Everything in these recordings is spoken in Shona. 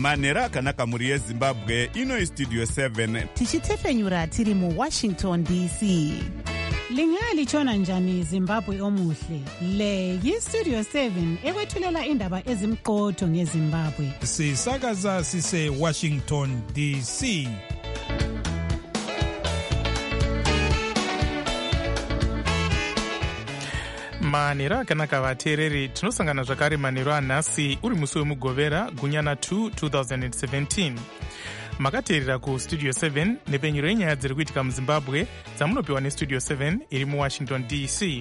manhero akanaka mhuri yezimbabwe. Ino istudio 7 tichitefenyura tiri muwashington dc. Lingalitshona njani Zimbabwe omuhle? Le yistudio 7 ekwethulela indaba ezimqotho ngeZimbabwe. Sisakaza sise Washington DC. manhero akanaka vateereri, tinosangana zvakare manhero anhasi uri musi wemugovera gunyana 2 2017. makateerera kustudio 7 nepenyuro yenyaya dziri kuitika muzimbabwe dzamunopiwa nestudio 7 iri muwashington dc.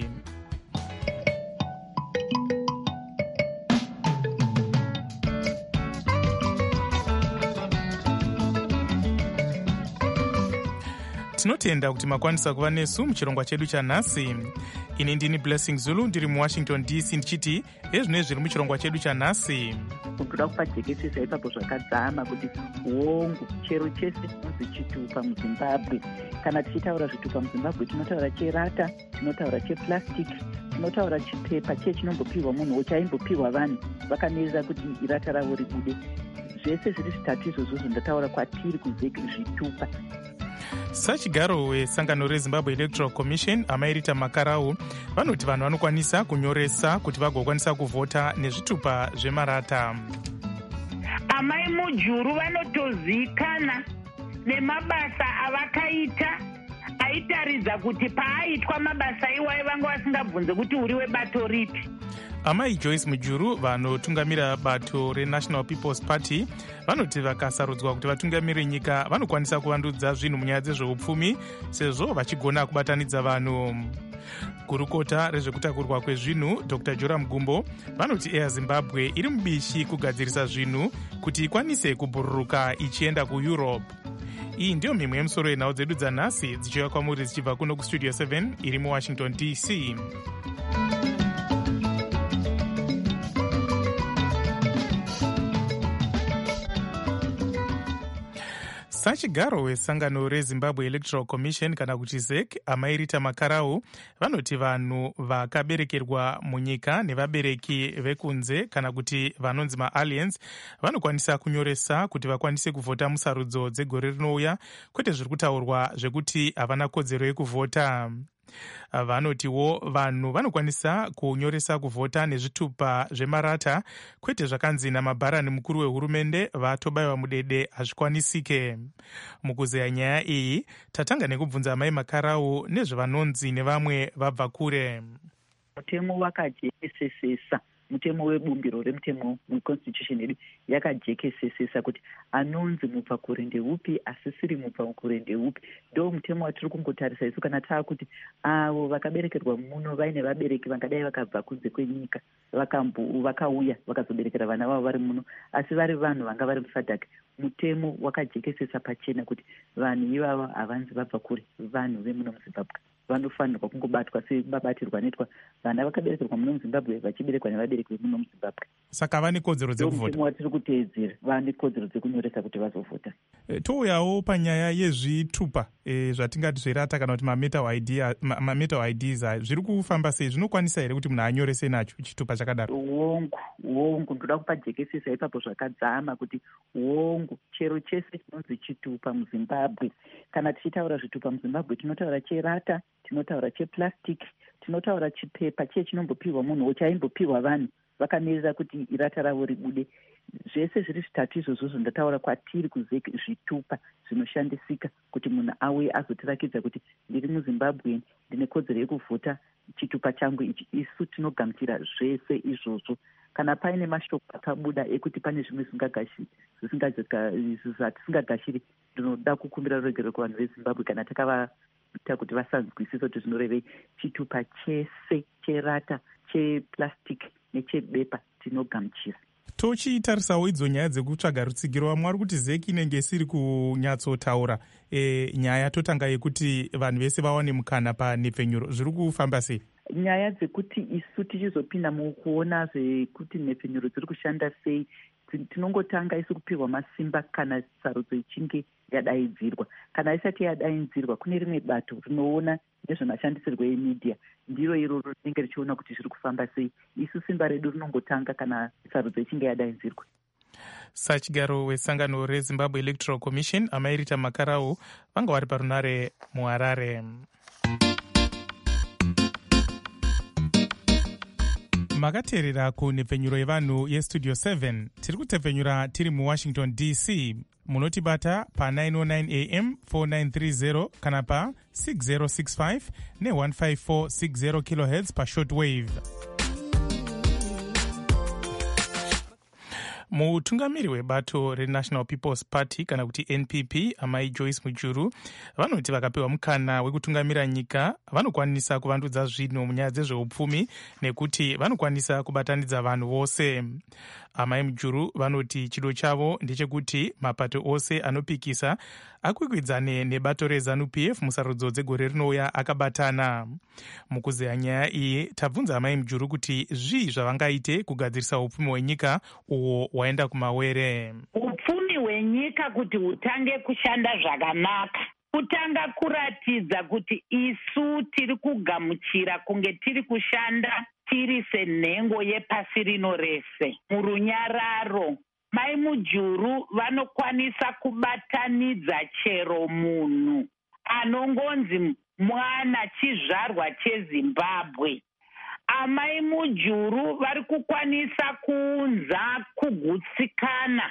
tinotenda kuti makwanisa kuva nesu muchirongwa chedu chanhasi. ini ndini Blessing Zulu, ndiri muwashington dc ndichiti ezvinoi zviri muchirongwa chedu chanhasi. kutoda kupa jekesisa ipapo zvakadzama kuti hongu chero chese chinonzi chitupa muzimbabwe. kana tichitaura zvitupa muzimbabwe tinotaura cherata, tinotaura cheplastic, tinotaura chipepa chinombopiwa munhu chaimbopiwa vanhu vakamirira kuti irata ravo ribude. zvese zviri zvitatu izvozvo ndataura kwatiri kuzeki zvitupa. sachigaro wesangano rezimbabwe electoral commission amairita makarau vanoti vanhu vanokwanisa kunyoresa kuti vagokwanisa kuvhota nezvitupa zvemarata. amai mujuru vanotozikana nemabasa avakaita aitaridza kuti paaitwa mabasa iwayo vanga vasingabvunze kuti uri webato ripi. amai Joyce Mujuru vanotungamira bato reNational People's Party vanoti vakasarudzwa kuti vatungamire nyika vanokwanisa kuvandudza zvinhu munyaya dzezveupfumi sezvo vachigona kubatanidza vanhu. gurukota rezvekutakurwa kwezvinhu Dr. Joram Gumbo vanoti Air Zimbabwe iri mubishi kugadzirisa zvinhu kuti ikwanise kubhururuka ichienda kuEurope. iyi ndiyo mimwe yemusoro yenhau dzedu dzanhasi dzichiuya kwamuri dzichibva kuno kustudio 7 iri muwashington dc. sachigaro wesangano rezimbabwe electoral commission kana kuti ZEC amairita makarau vanoti vanhu vakaberekerwa munyika nevabereki vekunze kana kuti vanonzi maaliens vanokwanisa kunyoresa kuti vakwanise kuvhota musarudzo dzegore rinouya, kwete zviri kutaurwa zvekuti havana kodzero yekuvhota. vanotiwo vanhu vanokwanisa kunyoresa kuvhota nezvitupa zvemarata, kwete zvakanzi namabharani mukuru wehurumende vatobayiwa mudede hazvikwanisike. mukuzeya nyaya iyi tatanga nekubvunza amai makarau nezvavanonzi nevamwe vabva kure. mutemo wakajekesesesa, mutemo webumbiro remutemo weconstitution yedu yakajekesesesa kuti anonzi mubvakure ndeupi asisiri mubvakure ndeupi. ndo mutemo watiri kungotarisa isu kana taakuti avo vakaberekerwa muno vaine vabereki vangadai vakabva kunze kwenyika vakauya vakazoberekera vana vavo vari muno asi vari vanhu vanga vari musadhak. mutemo wakajekesesa pachena kuti vanhu ivava havanzi vabva kure, vanhu vemuno muzimbabwe vanofanirwa kungobatwa sebabatirwa anoitwa vana vakaberekerwa muno muzimbabwe vachiberekwa nevabereki vemuno muzimbabwe. saka vane kodzero dzekuvhota. mutemo watiri kuteedzera vane kodzero dzekunyoresa kuti vazovhota. touyawo panyaya yezvitupa zvatingati zverata kana kuti mametal IDs zviri kufamba sei? zvinokwanisa here kuti munhu anyorese nacho chitupa chakadaro? hongu ndoda kupa jekesisa ipapo zvakadzama kuti hongu chero chese chinonzi chitupa muzimbabwe. kana tichitaura zvitupa muzimbabwe tinotaura cherata, tinotaura cheplastic, tinotaura chipepa chinombopiwa munhu chaimbopiwa vanhu vakamirira kuti irata ravo ribude. zvese zviri zvitatu izvozvo ndataura kwatiri kuzeki zvitupa zvinoshandisika kuti munhu auye azotirakidza kuti ndiri muzimbabwe ndine kodzero yekuvhota chitupa changu ichi. isu tinogamuchira zvese izvozvo. kana paine mashoko akabuda ekuti pane zvimwe zvatisingagashiri ndinoda kukumbira ruregero kuvanhu vezimbabwe kana takavaita kuti vasanzwisisa kuti zvinorevei. chitupa chese cherata, cheplastic nechebepa tinogamuchira. tochitarisawo idzo nyaya dzekutsvaga rutsigiro, vamwe vari kuti ZEC inenge isiri kunyatsotaura nyaya totanga yekuti vanhu vese vawane mukana panhepfenyuro. zviri kufamba sei? nyaya dzekuti isu tichizopinda mukuona zvekuti nhepfenyuro dziri kushanda sei tinongotanga isu kupiwa masimba kana sarudzo ichinge yadaidzirwa. kana isati yadaidzirwa kune rimwe bato rinoona nezvemashandisirwo emedia, ndiro iroro rinenge richiona kuti zviri kufamba sei. isu simba redu rinongotanga kana sarudzo ichinge yadaidzirwa. sachigaro wesangano rezimbabwe electoral commission amai Rita Makarau vanga vari parunare muHarare. Makateerera kunhepfenyuro yevanhu yestudio 7 tiri kutepfenyura tiri muWashington DC. Munotibata pa 909 am 4930 kana pa 6065 ne15460 kHz pa shortwave. Mutungamiri webato reNational People's Party kana kuti NPP amai Joyce Mujuru vanoti vakapiwa mukana wekutungamira nyika vanokwanisa kuvandudza zvinhu munyaya dzezveupfumi nekuti vanokwanisa kubatanidza vanhu vose. Amai Mujuru vanoti chido chavo ndechekuti mapato ose anopikisa akwikwidzane nebato reZANU-PF musarudzo dzegore rinouya akabatana. Mukuzeya nyaya iyi tabvunza amai Mujuru kuti zvii zvavangaite kugadzirisa upfumi hwenyika uwo waenda kumawere. Upfumi hwenyika kuti hutange kushanda zvakanaka, kutanga kuratidza kuti isu tiri kugamuchira kunge tiri kushanda tiri senhengo yepasi rino rese murunyararo. Mai Mujuru vanokwanisa kubatanidza chero munhu anongonzi mwana chizvarwa cheZimbabwe. Amai Mujuru vari kukwanisa kuunza kugutsikana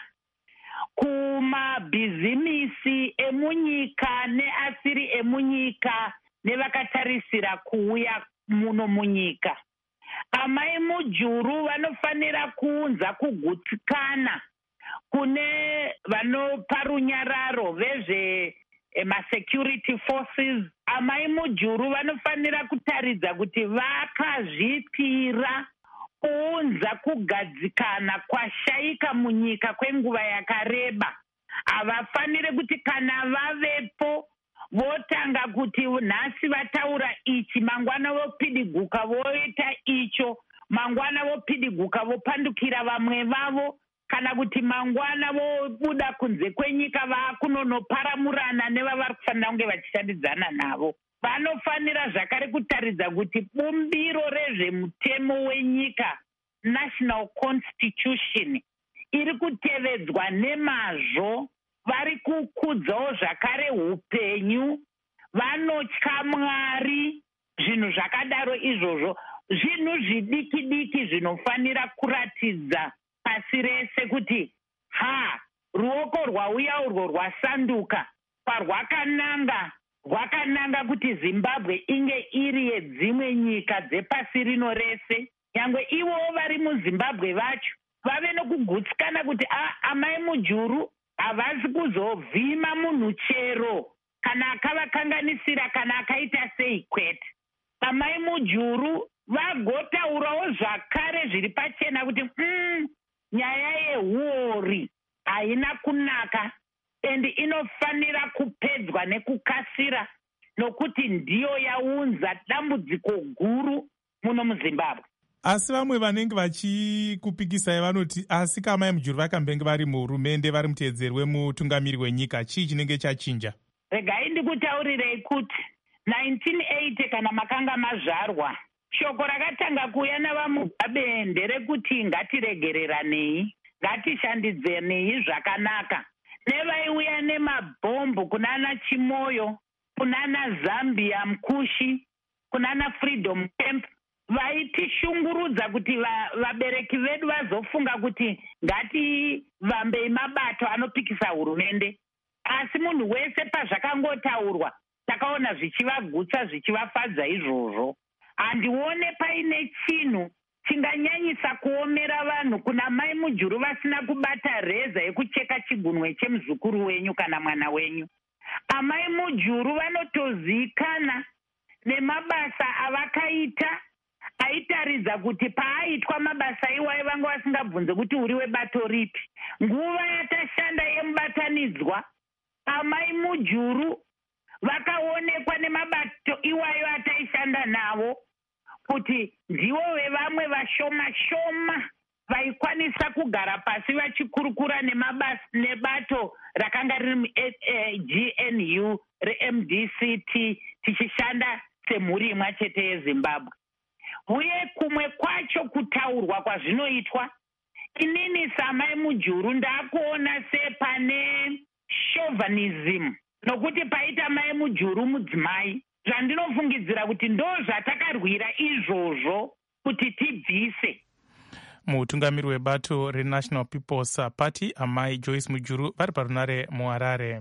kumabhizimisi emunyika neasiri emunyika nevakatarisira kuuya muno munyika. Amai Mujuru vanofanira kuunza kugutsikana kune vanopa runyararo vezvemasecurity forces. Amai Mujuru vanofanira kutaridza kuti vakazvipira kuunza kugadzikana kwashaika munyika kwenguva yakareba. Havafaniri kuti kana vavepo votanga kuti nhasi vataura ichi, mangwana vopidiguka voita icho, mangwana vopidiguka vopandukira vamwe vavo, kana kuti mangwana vobuda kunze kwenyika vakunonoparamurana nevavari kufanira kunge vachishandidzana navo. Vanofanira zvakare kutaridza kuti bumbiro rezvemutemo wenyika, national constitution, iri kutevedzwa nemazvo. Vari kukudzawo zvakare upenyu, vanotya Mwari, zvinhu zvakadaro izvozvo. Zvinhu zvidiki diki zvinofanira kuratidza pasi rese kuti ruoko rwauya urwo rwasanduka kwarwakananga, rwakananga kuti Zimbabwe inge iri yedzimwe nyika dzepasi rino rese. Nyangwe ivowo vari muZimbabwe vacho vave nokugutsikana kuti amai Mujuru havasi kuzovhima munhu chero kana akavakanganisira kana akaita sei kwete. Amai Mujuru vagotaurawo zvakare zviri pachena kuti nyaya yehuori haina kunaka endi inofanira kupedzwa nekukasira, nokuti ndiyo yaunza dambudziko guru muno muZimbabwe. Asi vamwe vanenge vachikupikisai vanoti asi kamai Mujuru vakambenge vari muhurumende vari muteedzeri wemutungamiri wenyika, chii chinenge chachinja? Regai ndikutaurirei kuti 1980 kana makanga mazvarwa, shoko rakatanga kuuya navaMugabe nderekuti ngatiregereranei, ngatishandidzanei zvakanaka. Nevaiuya nemabhombu kunana Chimoyo, kunana Zambia Mkushi, kunana Freedom Camp, vaitishungurudza kuti vabereki vedu vazofunga kuti ngativambei mabato anopikisa hurumende. Asi munhu wese pazvakangotaurwa takaona zvichivagutsa zvichivafadza izvozvo. Handione paine chinhu chinganyanyisa kuomera vanhu kuna mai Mujuru vasina kubata reza yekucheka chigunwe chemuzukuru wenyu kana mwana wenyu. Amai Mujuru vanotoziikana nemabasa avakaita, aitaridza kuti paaitwa mabasa iwayo vanga vasingabvunze kuti uri webato ripi. Nguva yatashanda yemubatanidzwa, amai Mujuru vakaonekwa nemabato iwayo ataishanda navo kuti ndivo vevamwe vashoma shoma vaikwanisa kugara pasi vachikurukura nebato rakanga riri GNU reMDCT tichishanda semhuri imwe chete yeZimbabwe. Uye kumwe kwacho kutaurwa kwazvinoitwa inini samai mujuru ndakuona sepane chauvinism, nokuti paita mai mujuru mudzimai, zvandinofungidzira kuti ndo zvatakarwira izvozvo kuti tibvise. mutungamiri webato renational people's party amai Joyce Mujuru vari parunare muHarare.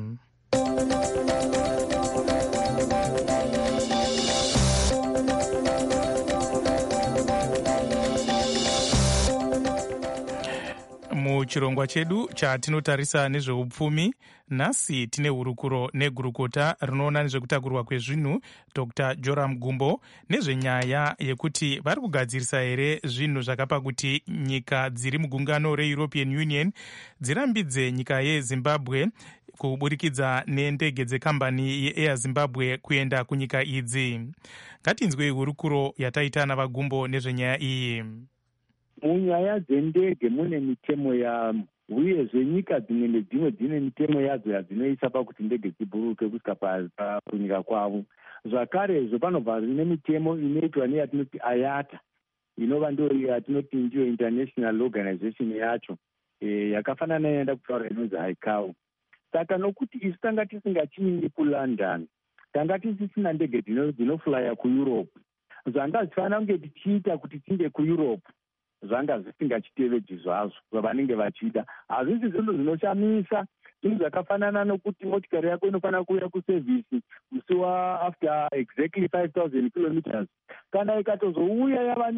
muchirongwa chedu chatinotarisa nezveupfumi, nhasi tine hurukuro negurukota rinoona nezvekutakurwa kwezvinhu Dr. Joram Gumbo nezvenyaya yekuti vari kugadzirisa here zvinhu zvakapa kuti nyika dziri mugungano reEuropean Union dzirambidze nyika yeZimbabwe kuburikidza nendege dzekambani yeAir Zimbabwe kuenda kunyika idzi. Ngatinzwei hurukuro yataita navaGumbo nezvenyaya iyi. Munyaya dzendege mune mitemo yamo, uyezve nyika dzimwe nedzimwe dzine mitemo yadzo yadzinoisa pakuti ndege dziburuke kusvika kunyika kwavo. Zvakarezvo panobva rine mitemo inoitwa neyatinoti IATA, inova ndo yatinoti ndiyo international organization yacho, yakafanana neyaenda kutaura inonzi ICAO. Saka nokuti isu tanga tisingachindi kuLondon, tanga tisisina ndege dzinoflya kuEurope, zvanga zvifanira kunge tichiita kuti tinde kuEurope zvanga zvisingachitevedzi zvazvo zvavanenge vachida. Hazvisi zvinhu zvinoshamisa, zvinhu zvakafanana nokuti motikari yako inofanira kuuya kusevhisi musi after exactly 5,000 kilometers. Kana ikatozouya yava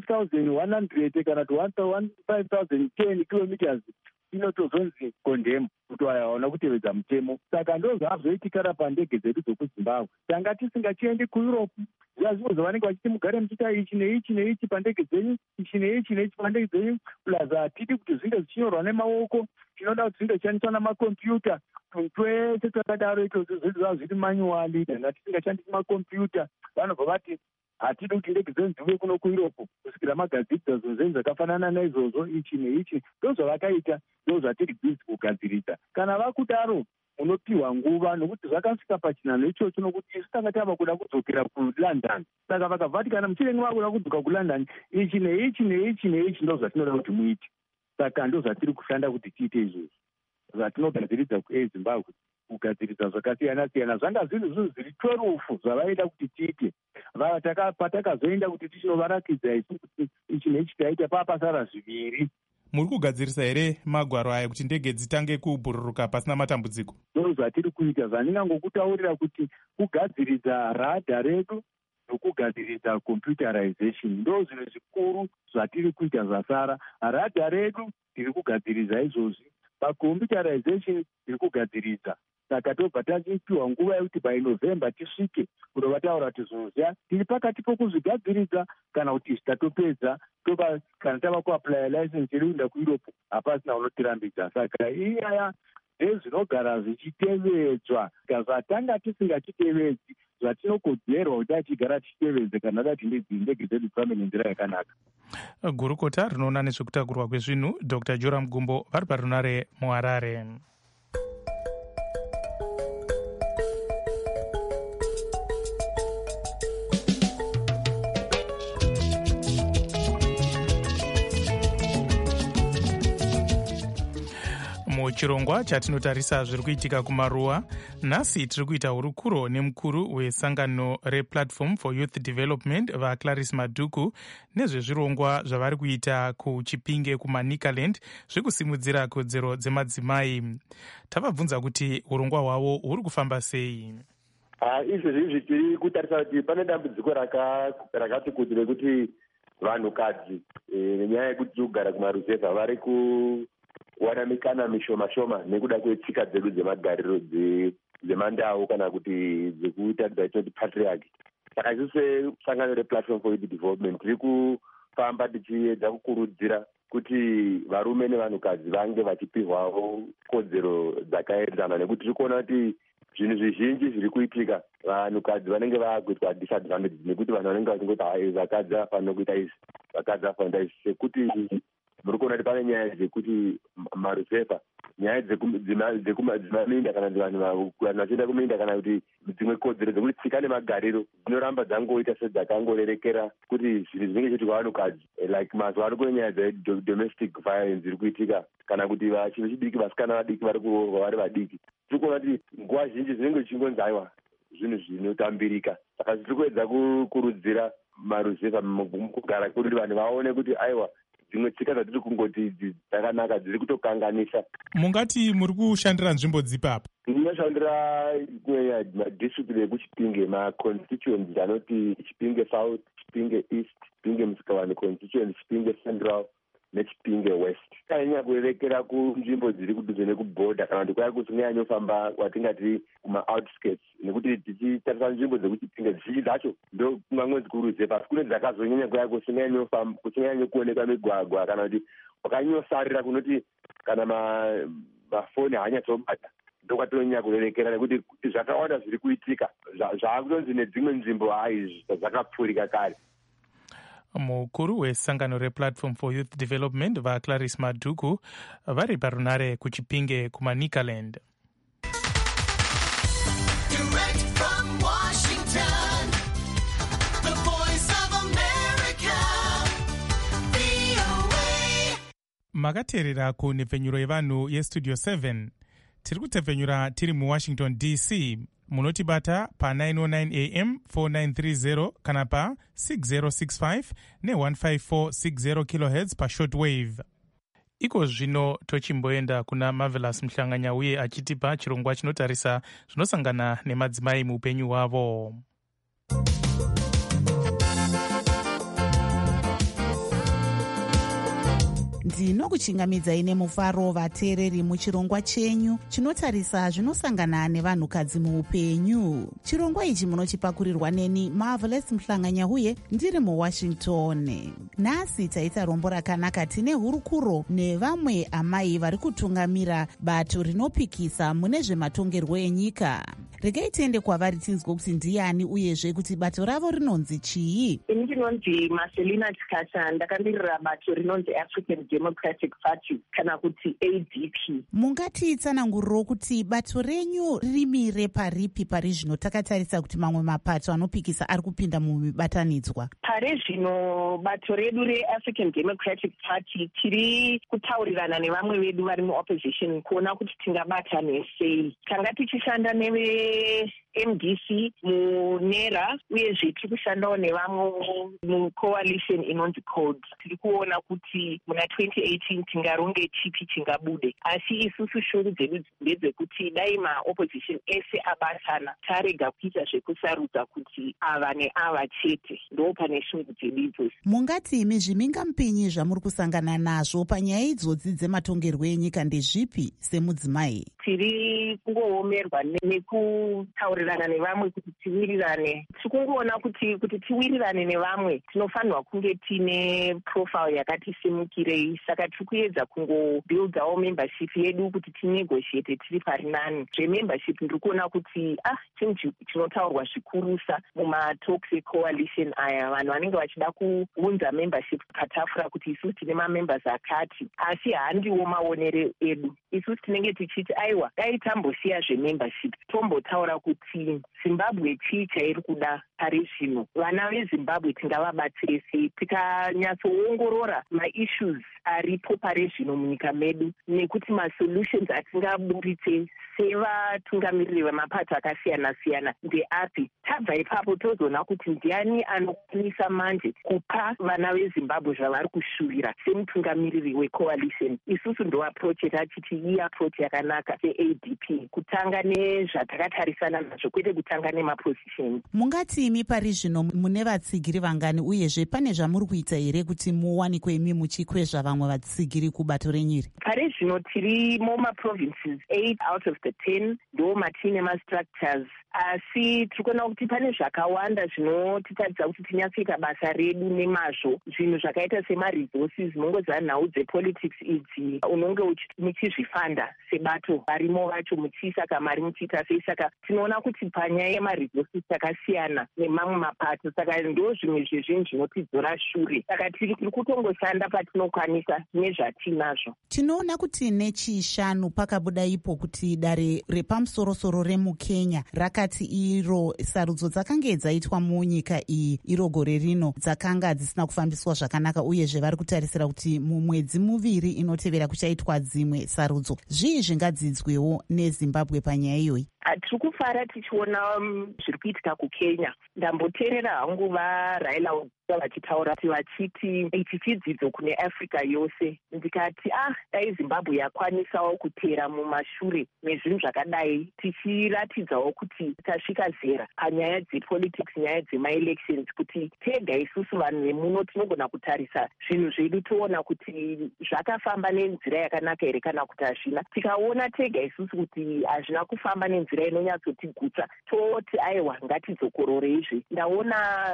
ne5,100 kana kuti 5,010 kilometers, inotozonzi condemn, kuti haona kutevedza mutemo. Saka ndo zvazvoitikara pandege dzedu dzokuZimbabwe. Tanga tisingachiendi kuEurope, zvazvo zvavanenge vachiti mugare muchiita ichi neichi neichi pandege dzenyu, ichi neichi neichi pandege dzenyu, plus hatidi kuti zvinge zvichinyorwa nemaoko, tinoda kuti zvinge zvishandiswa namakombiyuta. Tunhu twese twakadaro itozvo zvozva zviri manuali, tanga tisingashandisi makombiyuta. Vanobva vati hatidi kuti ndege dzenyu dziuye kuno kuEurope kusvikira magadzirisa zvinhu zvenyu zvakafanana naizvozvo, ichi neichi. Ndo zvavakaita, ndo zvatiri bhizi kugadzirisa. Kana vakudaro unopiwa nguva, nokuti zvakasvika pachinhano ichocho, nokuti isu tanga tava kuda kudzokera kuLondon. Saka vakabva vati kana muchinenge vakuda kudzoka kuLondon, ichi neichi neichi neichi ndo zvatinoda kuti muite. Saka ndo zvatiri kushanda kuti tiite izvozvo, zvatinogadziridza kuZimbabwe, kugadzirisa zvakasiyana siyana. Zvanga zvinhu zviri 12 zvavaida kuti tiite. Patakazoenda kuti tichinovarakidza isu kuti ichi neichi taita, papasara 2. Muri kugadzirisa here magwaro aya kuti ndege dzitange kubhururuka pasina matambudziko? Ndo zvatiri kuita. Zvandingangokutaurira kuti kugadzirisa radha redu nokugadziridza computerization ndo zvinhu zvikuru zvatiri kuita zvasara. Radha redu tiri kugadziridza izvozvi, pacomputerization tiri kugadziridza. Saka tobva tachipiwa nguva yekuti by November tisvike kunova taura kuti zvinhu tiri pakati pokuzvigadziridza kana kuti zvitatopedza, toba kana tava kuapply license iri kuenda kuEurope hapasina unotirambidza. Saka iyaya ndezvinogara zvichitevedzwa, zvatanga tisingachitevedzi zvatinokodzerwa kuti achigara tichitevedze kana dati ndege dzedu dzifambe nenzira yakanaka. Gurukota rinoona nezvekutakurwa kwezvinhu Dr. Joram Gumbo vari parunare muHarare. muchirongwa chatinotarisa zviri kuitika kumaruwa, nhasi tiri kuita hurukuro nemukuru wesangano rePlatform for Youth Development vaClarice Madhuku nezvezvirongwa zvavari kuita kuChipinge kuManicaland zvekusimudzira kodzero dzemadzimai. Tavabvunza kuti urongwa hwavo huri kufamba sei. Izvezvi tiri kutarisa kuti pane dambudziko rakati kuti rekuti vanhukadzi nenyaya yekuti kugara kumaruzevha vari kuwana mikana mishoma nekuda kwetsika dzedu dzemagariro dzemandau kana kuti dzekutarisa itinoti patriarchy. Saka isu sesangano rePlatform for Youth Development tiri kufamba tichiedza kukurudzira kuti varume nevanhukadzi vange vachipihwawo kodzero dzakaenzana, nekuti tiri kuona kuti zvinhu zvizhinji zviri kuitika vanhukadzi vanenge vakuitwa disadvantage, nekuti vanhu vanenge vachingoti vakadzi vafanira kuita izvi, vakadzi vafanira kuita izvi, sekuti muri kuona kuti pane nyaya dzekuti maruzevha nyaya dzekumaminda kana vanhu vachienda kuminda kana kuti dzimwe kodzero dzekuti tsika nemagariro dzinoramba dzangoita sedzakangorerekera kuti zvinhu zvinenge chiitika vanhukadzi like mazuva ano kune nyaya dzedomestic violence iri kuitika kana kuti vachinhu chidiki vasikana vadiki vari kuroorwa vari vadiki. Tiri kuona kuti nguva zhinji zvinenge zvichingonzi aiwa zvinhu zvinotambirika, saka tiri kuedza kukurudzira maruzevha mukugara kuti vanhu vaone kuti aiwa dzimwe tsika dzatiri kungoti dzakanaka dziri kutokanganisa. Mungati muri kushandira nzvimbo dzipapo? Ndinoshandira madistrict ekuchipinge, maconstituencies anoti Chipinge South, Chipinge East, Chipinge Musikawani constituency, Chipinge Central neChipinge West. Kanyanya kurerekera kunzvimbo dziri kudhuze nekubhodha kana kuti kwaya kusinganyanyofamba kwatingati kuma-outskirts, nekuti tichitarisa nzvimbo dzekuchipinge zhinji dzacho ndo kumamwe dzikuruzepa, asi kune dzakazonyanya kwaya kusinganyanyokuonekwa migwagwa kana kuti wakanyosarira kunoti kana mafoni haanyatsobata ndokwatinonyanya kurerekera, nekuti zvakawanda zviri kuitika zvaakutonzi nedzimwe nzvimbo hai zvakapfurika kare. Mukuru wesangano replatform for youth development vaClarice Madhuku vari parunare kuchipinge kumaNikaland. Makateerera kunhepfenyuro yevanhu yestudio 7. Tiri kutepfenyura tiri muWashington DC. Munotibata pa 909 AM 4930 kana pa 6065 ne15460 kHz pa shortwave. Iko zvino tochimboenda kuna Marvelous Mhlanganya uye achitipa chirongwa chinotarisa zvinosangana nemadzimai muupenyu hwavo. ndinokuchingamidzai nemufaro vateereri muchirongwa chenyu chinotarisa zvinosangana nevanhukadzi muupenyu. Chirongwa ichi munochipakurirwa neni Marvelous Mhlanganya uye ndiri muWashington. Nhasi taita rombo rakanaka, tine hurukuro nevamwe amai vari kutungamira bato rinopikisa mune zvematongerwo enyika. Regai tiende kwavari tinzwe kuti ndiani uyezve kuti bato ravo rinonzi chii. Ini ndinonzi Marcelina Chikasa, ndakamirira bato rinonzi African Democratic Party kana kuti ADP. Mungatitsananguriro kuti bato renyu rimire paripi pari zvino, takatarisa kuti mamwe mapato anopikisa ari kupinda mumibatanidzwa? Pari zvino bato redu reAfrican Democratic Party tiri kutaurirana nevamwe vedu vari muopposition kuona kuti tingabatane sei. Tanga tichishanda neve MDC munera uyezve tiri kushandawo nevamwe mucoalition inonzi CODE. Tiri kuona kuti muna 2018 tingaronge chipi chingabude, asi isusu shungu dzedu ndedzekuti dai maopposition ese abatana tarega kuita zvekusarudza kuti ava neava chete, ndo pane shungu dzedu idzozi. Mungati mizvimingamupinyi zvamuri kusangana nazvo panyaya idzodzi dzematongerwo enyika ndezvipi semudzimai? Tiri kungoomerwa nekutaurirana nevamwe kuti tiwirirane. Tiri kungoona kuti tiwirirane nevamwe tinofanirwa kunge tine profile yakati simukirei, saka tiri kuedza kungobuildawo membership yedu kuti tinegotiate tiri pari nani. Zvemembership ndiri kuona kuti chinhu chinotaurwa zvikurusa mumatalks ecoalition aya, vanhu vanenge vachida kuunza membership patafura kuti isusu tine mamembers akati, asi handiwo maonere edu. Isusu tinenge tichiti aiwa dai tambosiya zvemembership tombotaura kuti Zimbabwe chii chairi kuda pari zvino, vana veZimbabwe tingavabatsire sei, tikanyatsoongorora maissues aripo pari zvino munyika medu nekuti masolutions atingaburitse sevatungamiriri vemapato akasiyana siyana ndeapi. Tabva ipapo tozoona kuti ndiani anokwanisa manje kupa vana veZimbabwe zvavari kushuvira semutungamiriri wecoalition. Isusu ndo approach yatachiti iyi approach yakanaka seADP, kutanga nezvatakatarisana nazvo kwete kutanga nemapositions. Mungati imi pari zvino mune vatsigiri vangani uyezve pane zvamuri kuita here kuti muwanikwe imi muchikwezva vamwe vatsigiri kubato renyiri? Pari zvino tiri mumaprovinces 8 out of the 10 ndo matine mastructures, asi tiri kuona kuti pane zvakawanda zvinotitadza kuti tinyatsoita basa redu nemazvo. Zvinhu zvakaita semaresources, munongoziva nhau dzepolitics idzi unonge muchizvifanda sebato varimo vacho muchiisa kamari muchiita sei, saka tinoona kuti panyaya yemaresources takasiyana nemamwe mapato, saka ndo zvimwe zvezvinhu zvinotidzora shure. Saka tiri kutongoshanda patinokwanisa kukwanisa nezvatinazvo. Tinoona kuti nechishanu pakabuda ipo kuti dare repamusorosoro remukenya rakati iro sarudzo dzakange dzaitwa munyika iyi iro gore rino dzakanga dzisina kufambiswa zvakanaka, uyezve vari kutarisira kuti mumwedzi muviri inotevera kuchaitwa dzimwe sarudzo. Zvii zvingadzidzwewo neZimbabwe panyaya iyoyi? Tiri kufara tichiona zviri kuitika kukenya. Ndamboteerera hangu vaRaila vachitaura kuti vachiti ichi chidzidzo kune Africa yose. Ndikati dai Zimbabwe yakwanisawo kutera mumashure nezvinhu zvakadai, tichiratidzawo kuti tasvika zera panyaya dzepolitics, nyaya dzemaelections, kuti tega isusu vanhu vemuno tinogona kutarisa zvinhu zvedu toona kuti zvakafamba nenzira yakanaka here kana kuti hazvina. Tikaona tega isusu kuti hazvina kufamba nenzira inonyatsotigutsa, toti aiwa ngatidzokororezve. Ndaona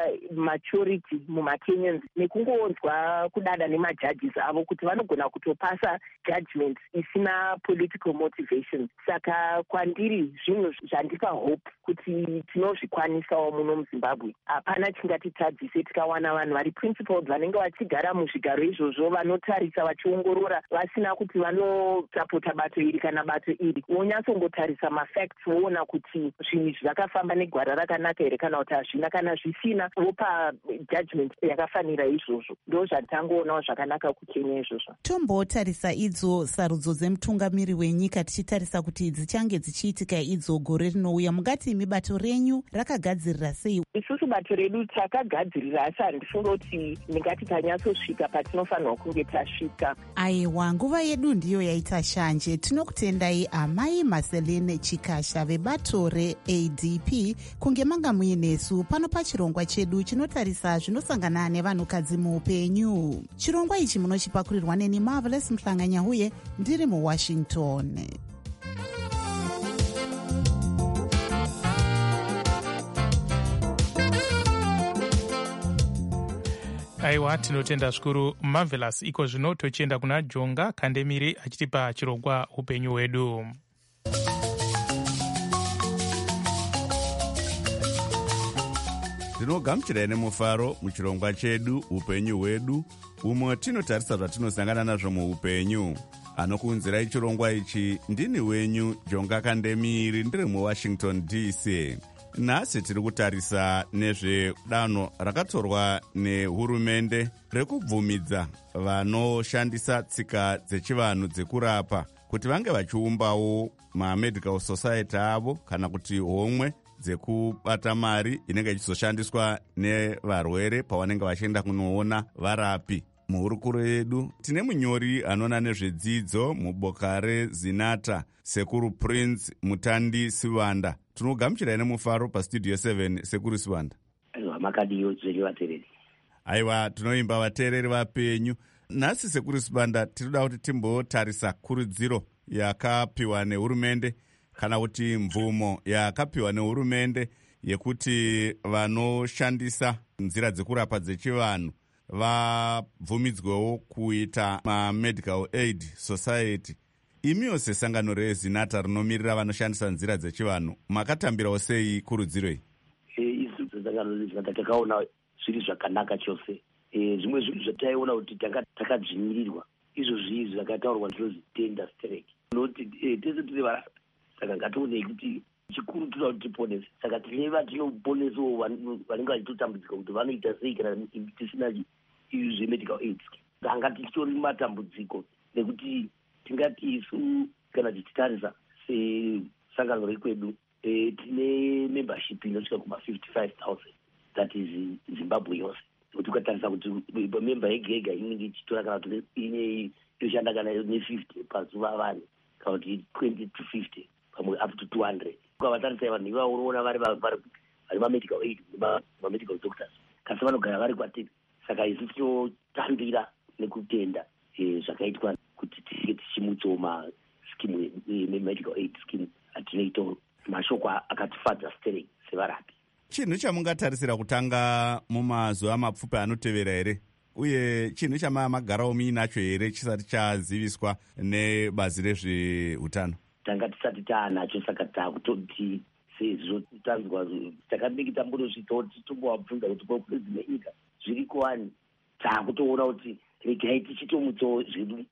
maturity mumakenyans nekungonzwa kudada nemajudges avo kuti vanogona kutopasa judgment isina political motivation. Saka kwandiri zvinhu zvandipa hope kuti tinozvikwanisawo muno muZimbabwe. Hapana chingatitadzise tikawana vanhu vari principled vanenge vachigara muzvigaro izvozvo, vanotarisa vachiongorora vasina kuti vanosapota bato iri kana bato iri, vonyatsongotarisa mafacts voona kuti zvinhu zvakafamba negwara rakanaka here kana kuti hazvina. Kana zvisina vopa judgment yakafanira izvozvo. Ndo zvatangoonawo zvakanaka kukenya izvozvo. Tombotarisa idzo sarudzo dzemutungamiri wenyika tichitarisa kuti dzichange dzichiitika idzo gore rinouya, mungati imi bato renyu rakagadzirira sei? Isusu bato redu takagadzirira, asi handifunga kuti ndingati tanyatsosvika patinofanirwa kunge tasvika. Aiwa, nguva yedu ndiyo yaita shanje. Tinokutendai Amai Marceline Chikasha vebato reADP kunge manga muinesu pano pachirongwa chedu chinotarisa zvinosangana nevanhukadzi muupenyu. Chirongwa ichi munochipakurirwa neni Marvelous Mhlanganyahuye ndiri muWashington. Aiwa, tinotenda zvikuru Marvelous. Iko zvino tochienda kuna Jonga Kandemiri achitipa chirongwa upenyu hwedu. Tinogamuchirai nemufaro muchirongwa chedu upenyu hwedu, umwe tinotarisa zvatinosangana nazvo muupenyu. Anokuunzirai chirongwa ichi ndini wenyu Jonga Kandemiri, ndiri muWashington DC. Nhasi tiri kutarisa nezvedanho rakatorwa nehurumende rekubvumidza vanoshandisa tsika dzechivanhu dzekurapa kuti vange vachiumbawo mamedical society avo kana kuti homwe dzekubata mari inenge ichizoshandiswa nevarwere pavanenge vachienda kunoona varapi. Muhurukuro yedu tine munyori anoona nezvedzidzo muboka reZinata, Sekuru Prince Mutandi Sivanda. Tinogamuchirai nemufaro pastudio 7, Sekuru Sivanda. Aiwa, makadiyo zviri vateereri. Aiwa, tinoimba vateereri vapenyu. Nhasi Sekuru Sivanda, tinoda kuti timbotarisa kurudziro yakapiwa nehurumende kana kuti mvumo yakapiwa nehurumende yekuti vanoshandisa nzira dzekurapa dzechivanhu vabvumidzwewo kuita mamedical aid society. Imiwo sesangano reZinata rinomirira vanoshandisa nzira dzechivanhu, makatambirawo sei kurudziro iyi? Isu sangano reZinata takaona zviri zvakanaka chose. Zvimwe zvinhu zvataiona kuti takadzvinyirirwa izvozvi zvakataurwa ndinozi tender strike. Noti tese tiri varapa, saka ngatione kuti chikuru tinoda kuti tiponese. Saka tinoponesawo vanenge vachitotambudzika kuti vanoita sei kana tisina zvemedical aid. Tanga tichitori matambudziko nekuti tingati isu kana tichitarisa sesangano rekwedu tine membership inosvika kuma-55,000, that is Zimbabwe yose. Kuti ukatarisa kuti member yega inenge ichitora kana kuti inoshanda kana ne50 pazuva vanhu kana kuti 20 to 50 pamwe up to 200. Ukavatarisa vanhu ivavo unoona vari mamedical aid mamedical doctors kasi vanogara vari kwatiri. Saka isu tinotambira nekutenda zvakaitwa kuti tinge tichimutsawo maskimu medical aid scheme atinoitawo. Mashoko akatifadza sterei sevarapi. Chinhu chamungatarisira kutanga mumazuva mapfupi anotevera here, uye chinhu chamagarawo muinacho here chisati chaziviswa nebazi rezveutano? Tanga tisati taanacho, saka takutoti sezvo tanzwa takadiki tambodosvikawo tichimbovabvunza kuti kwedzimwe nyika zviri kuwani, taakutoona kuti regai tichitomutsawo zvedu.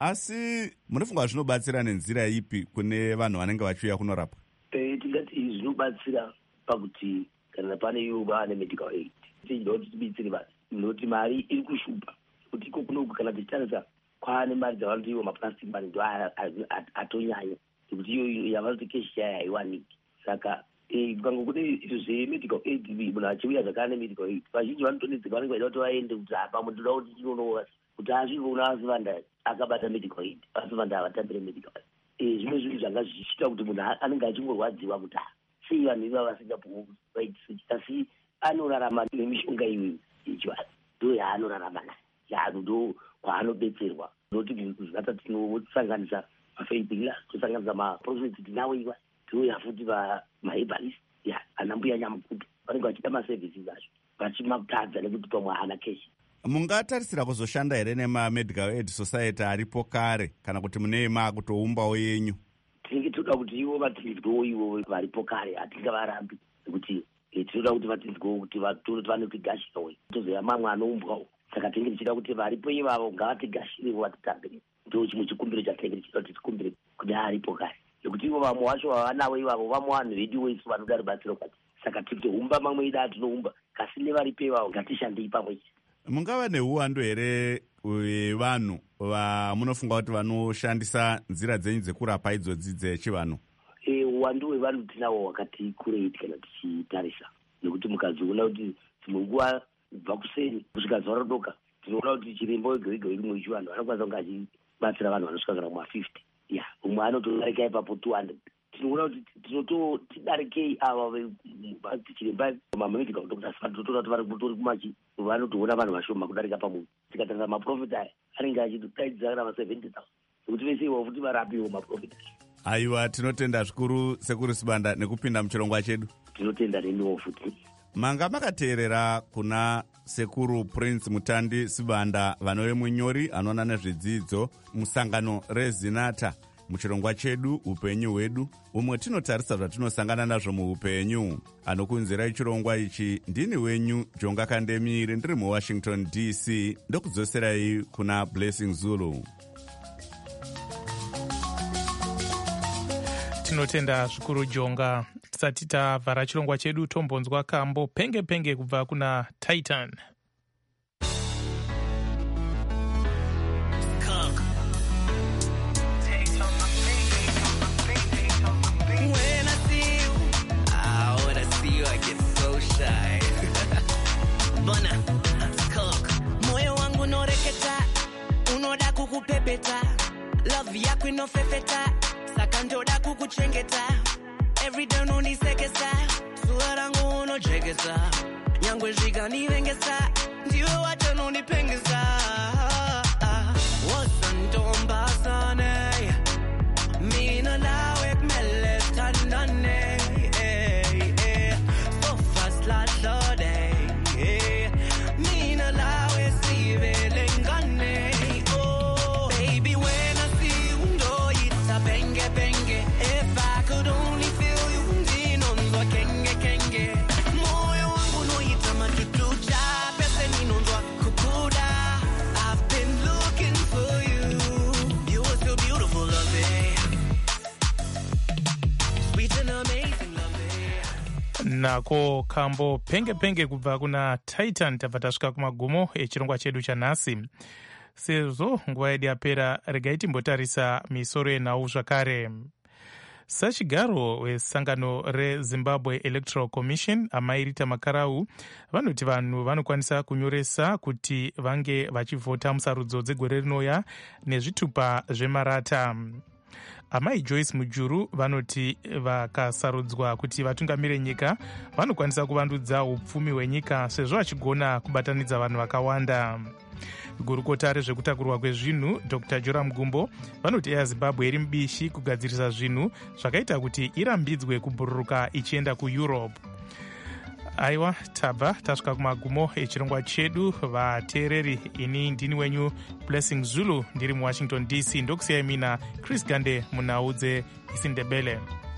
Asi munofunga zvinobatsira nenzira ipi kune vanhu vanenge vachiuya kunorapwa? Tingati zvinobatsira pakuti kana pane ivo vane medical aid tichida kuti tibitsire vanhu, nokuti mari iri kushupa kuti iko kunoku kana tichitarisa kwaane mari dzavanoti ivo maplastic mari ndo atonyanya nekuti iyo yavanoti keshi chaya haiwaniki. Saka kukange kune izvo zvemedical aid munhu achiuya zvakare nemedical aid vazhinji vanotodedzeka vanenge vaida kuti vaende kuti apa mundoda kuti tinonoa kuti asvike kuna Vasivanda akabata medical aid, Vasivanda havatambire medical aid. Zvimwe zvinhu zvanga zvichiita kuti munhu anenge achingorwadziwa kuti sei vanhu ivava vasingapuwaiti, asi anorarama nemishonga iyoyo yechivanhu, ndo yaanorarama nayo, ndo kwaanobetserwa. Noti zvata tinosanganisa mafaith healers, tosanganisa maprofits tinawo iwa, toya futi maherbalist, ana mbuya nyamukuta vanenge vachida maservices acho vachimakutadza nekuti pamwe haana keshi. Mungatarisira kuzoshanda here nemamedical aid society aripo kare kana kuti mune makutoumbawo yenyu? Tinenge toda kuti ivo vatinzwewo ivo varipo kare, hatingavarambi nekuti tinoda kuti vatinzwewo kuti vanotigashirawo tozoya mamwe anoumbwawo. Saka tinenge tichida kuti varipo ivavo ngavatigashirewo vatitambire. Ndo chimwe chikumbiro chatinenge tichida kuti tikumbire kuti aripo kare, nekuti ivo vamwe vacho vavanawo ivavo vamwe vanhu vedu isu vanoda rubatsiro kwati. Saka tiri kutoumba mamwe ida atinoumba, kasi nevaripo ivavo ngatishandei pamwe chete. Mungava neuwandu here vanhu vamunofunga kuti vanoshandisa nzira dzenyu dzekurapa idzodzi dzechivanhu? Uwandu hwevanhu tinawo hwakati kurei kana tichitarisa, nekuti mukazoona kuti dzimwe nguva kubva kuseni kusvika zuva rodoka tinoona kuti chirembo wega rimwe wechivanhu anokwanisa kunge achibatsira vanhu vanosvika kana kuma50, umwe anotodarika ipapo 200. Tinoona kuti tidarikei ava chiremba mamedical doctors vatotora kuti vanotoona vanhu vashoma kudarika pamunhu. Tikatarisa maprofit aya anenge achidaidzira kana 70,000 nekuti vese ivo futi varapiwo maprofit acho. Aiwa, tinotenda zvikuru Sekuru Sibanda nekupinda muchirongwa chedu. Tinotenda neniwo futi. Manga makateerera kuna Sekuru Prince Mutandi Sibanda, vanove munyori anoona nezvedzidzo musangano reZinata muchirongwa chedu upenyu hwedu, umwe tinotarisa zvatinosangana nazvo muupenyu. Anokunzirai chirongwa ichi ndini wenyu Jonga Kandemiri, ndiri muWashington DC, ndokudzoserai kuna Blessing Zulu. Tinotenda zvikuru Jonga. Tisati tavhara chirongwa chedu tombonzwa kambo penge kubva kuna Titan. Moyo wangu noreketa, unoda kukupepeta, love yako inofefeta, saka ndoda kukuchengeta, everyday unonisekesa, sura rangu unojegesa, nyangwe zvikanivengesa, ndiwe wacho unonipengesa. Wasantomba sane, mina nawe kumele tandane, so fast like Lorde. Nako kambo penge kubva kuna Titan. Tabva tasvika kumagumo echirongwa chedu chanhasi. Sezvo nguva yedu yapera, regai timbotarisa misoro yenhau zvakare. Sachigaro wesangano reZimbabwe Electoral Commission amai Rita Makarau vanoti vanhu vanokwanisa kunyoresa kuti vange vachivhota musarudzo dzegore rinouya nezvitupa zvemarata. Amai Joyce Mujuru vanoti vakasarudzwa kuti vatungamire nyika vanokwanisa kuvandudza upfumi hwenyika sezvo vachigona kubatanidza vanhu vakawanda. Gurukota rezvekutakurwa kwezvinhu Dr. Joram Gumbo vanoti eyaZimbabwe iri mubishi kugadzirisa zvinhu zvakaita kuti irambidzwe kubhururuka ichienda kuEurope. Aiwa, tabva tasvika kumagumo echirongwa chedu vateereri. Ini ndini wenyu Blessing Zulu ndiri muWashington DC, ndokusiyai mina Chris Gande munhau dzeIsindebele.